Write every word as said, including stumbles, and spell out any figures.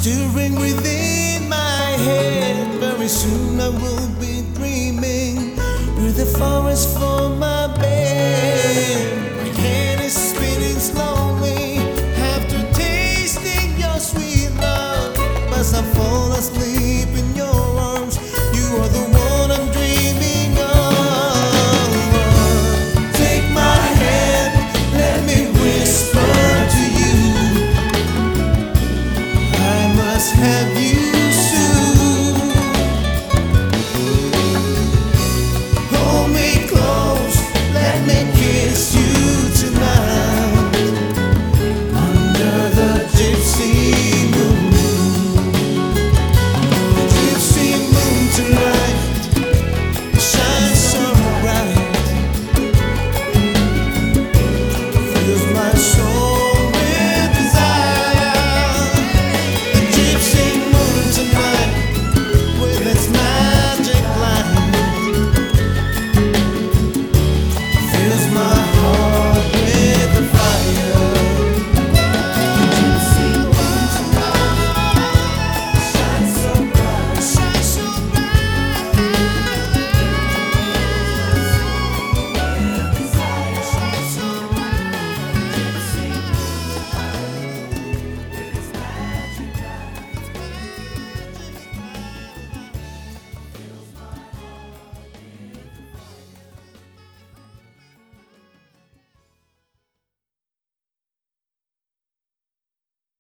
stirring within my head. Very soon I will be dreaming with the forest for my bed. My head is spinning slowly after tasting your sweet love. As I fall asleep in your arms, you are the one I'm dreaming of. Take my hand, let me whisper to you. I must have